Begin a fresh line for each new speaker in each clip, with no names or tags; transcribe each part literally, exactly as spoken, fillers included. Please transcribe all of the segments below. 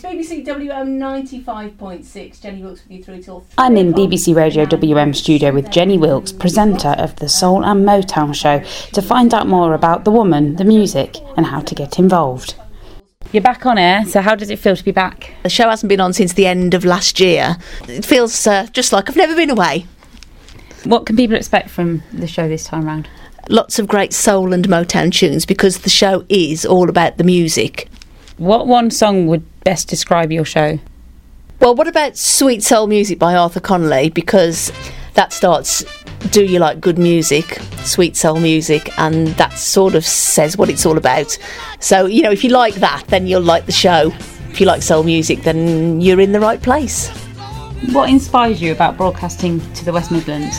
It's B B C W M ninety-five point six. Jenny Wilkes with you through till...
I'm in B B C Radio W M studio with Jenny Wilkes, presenter of the Soul and Motown show, to find out more about the woman, the music, and how to get involved. You're back on air, so how does it feel to be back?
The show hasn't been on since the end of last year. It feels uh, just like I've never been away.
What can people expect from the show this time round?
Lots of great soul and Motown tunes, because the show is all about the music.
What one song would best describe your show?
Well, what about Sweet Soul Music by Arthur Connolly? Because that starts, do you like good music, sweet soul music, and that sort of says what it's all about. So, you know, if you like that, then you'll like the show. If you like soul music, then you're in the right place.
What inspires you about broadcasting to the West Midlands?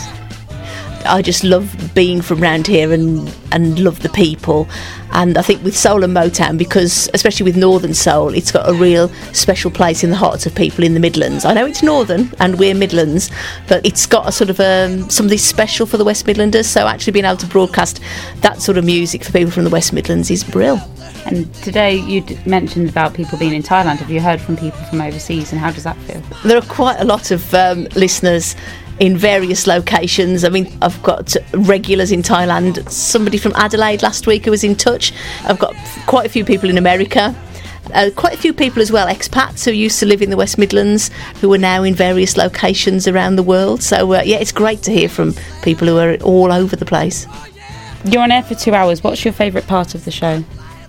I just love being from round here and, and love the people. And I think with soul and Motown, because especially with Northern Soul, it's got a real special place in the hearts of people in the Midlands. I know it's Northern and we're Midlands, but it's got a sort of um, something special for the West Midlanders. So actually being able to broadcast that sort of music for people from the West Midlands is brill.
And today you mentioned about people being in Thailand. Have you heard from people from overseas, and how does that feel?
There are quite a lot of um, listeners in various locations. I mean, I've got regulars in Thailand. Somebody from Adelaide last week who was in touch. I've got quite a few people in America. Uh, quite a few people as well, expats who used to live in the West Midlands, who are now in various locations around the world. So, uh, yeah, it's great to hear from people who are all over the place.
You're on air for two hours. What's your favourite part of the show?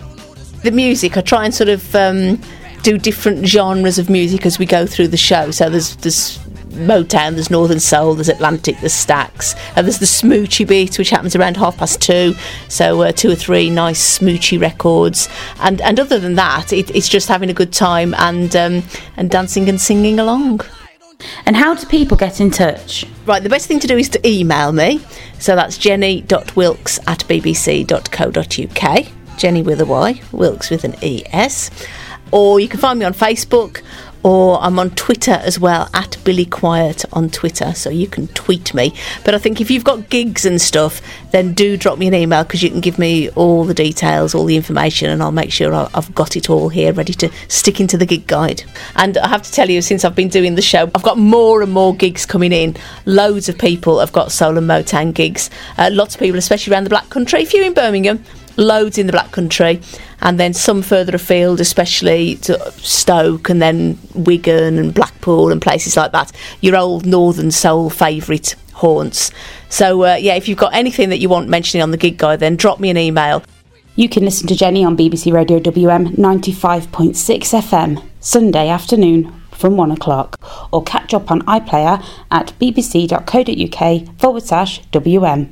The music. I try and sort of um, do different genres of music as we go through the show. So there's there's Motown, there's Northern Soul, there's Atlantic, there's Stax, and there's the smoochy beat, which happens around half past two. So uh, two or three nice smoochy records, and and other than that, it, it's just having a good time and um, and dancing and singing along.
And how do people get in touch?
Right, the best thing to do is to email me. So that's jenny dot wilkes at b b c dot co dot u k. Jenny with a Y, Wilkes with an E S. Or you can find me on Facebook, or I'm on Twitter as well, at Billy Quiet on Twitter, so you can tweet me. But I think if you've got gigs and stuff, then do drop me an email, because you can give me all the details, all the information, and I'll make sure I've got it all here ready to stick into the gig guide. And I have to tell you, since I've been doing the show, I've got more and more gigs coming in. Loads of people have got soul and Motown gigs. Uh, lots of people, especially around the Black Country. If you're in Birmingham, loads in the Black Country, and then some further afield, especially to Stoke and then Wigan and Blackpool and places like that, your old Northern Soul favourite haunts. So uh, yeah, if you've got anything that you want mentioning on the gig guide, then drop me an email.
You can listen to Jenny on B B C Radio W M ninety-five point six F M Sunday afternoon from one o'clock, or catch up on iPlayer at bbc.co.uk forward slash WM.